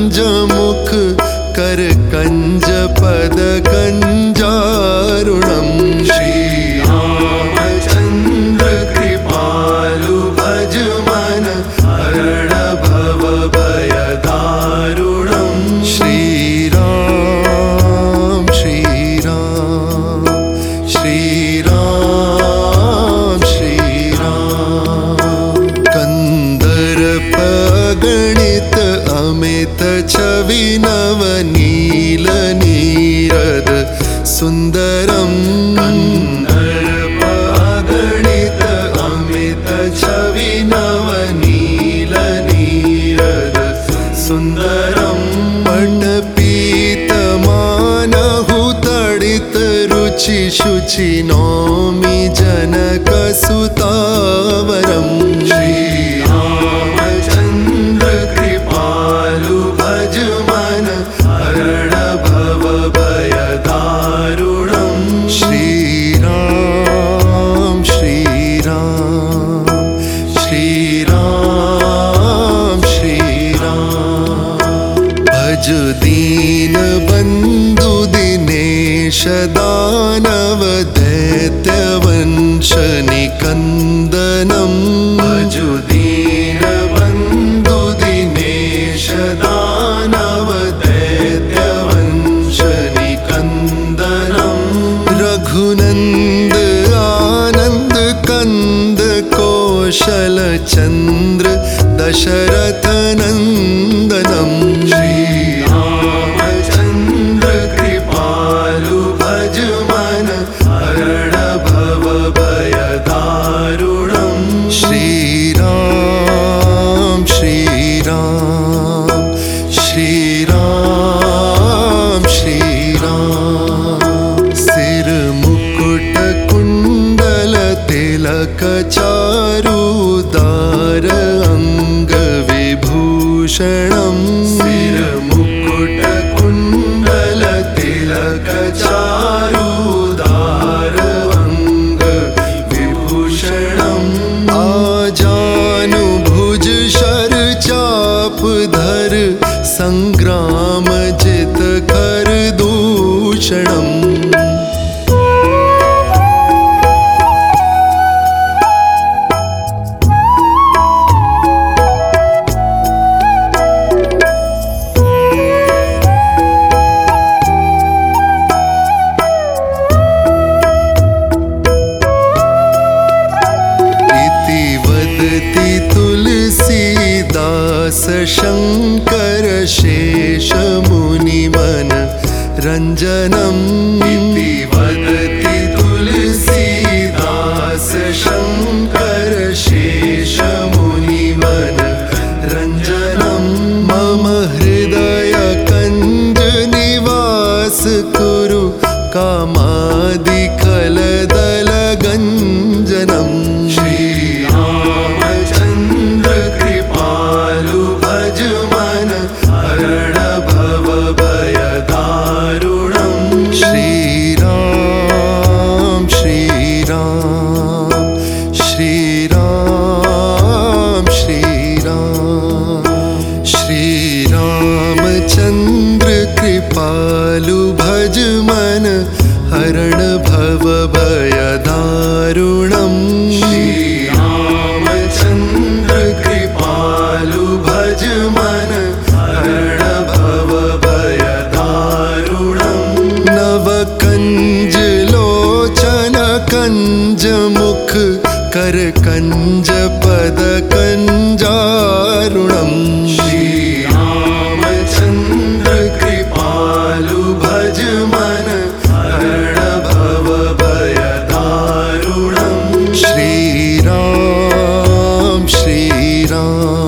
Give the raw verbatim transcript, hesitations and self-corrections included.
कंज मुख कर कंज पद कंजारुणम् श्रीरामचन्द्र कृपालु भज मन हरण भव भय दारुणम् श्रीराम श्रीराम श्रीराम श्रीराम कंदर्प गणित अमित छवि नवनील नीरद सुंदरम कंदर्प गणित अमित छवि नवनील नीरद सुंदरम पटपीत मानहु तडित रुचि शुचि नौमि जनक सुतावरम श्रीरामचन्द्र कृपालु भज मन हरण भव भय दारुणम् श्रीराम श्रीराम श्रीराम श्रीराम भज दीन बंधु दिनेश दानव दैत्य वंश निकंदनम् भज दीन बंधु दिनेश दानव दैत्य वंश निकंदनम् रघुनंद आनंद कंद कौशल चंद्र दशरथ नंदनम् श्रीरामचन्द्र कृपालु भज मन हरण भव भय दारुणम् श्रीराम श्रीराम श्रीराम श्रीराम सिर मुकुट कुंडल तिलक चारुदार अंग विभूषणम् सिर मुकुट कुंडल तिलक चारुदार अंग विभूषणम् आजानुभुज शर चाप धर संग्राम जित कर दूषणम् तुलसीदास शंकर शेष मुनि मन रंजनम् इति वदति तुलसीदास शंकर शेष मुनि मन रंजनम् मम हृदय कंज निवास कुरु कामादि खलदल गंजनम् श्रीरामचन्द्र कृपालु भज मन हरण भव भय दारुणम् श्रीराम श्रीराम श्रीराम श्रीराम श्रीरामचन्द्र कृपालु भज मन हरण भव भय दारुणम् श्रीरामचन्द्र कृपालु भज मन हरण भव भय दारुणम् नव कंज लोचन कंज मुख कर कंज पद कंजारुणम् श्रीरामचन्द्र कृपालु भज मन हरण भव भय दारुणम् श्रीराम श्रीराम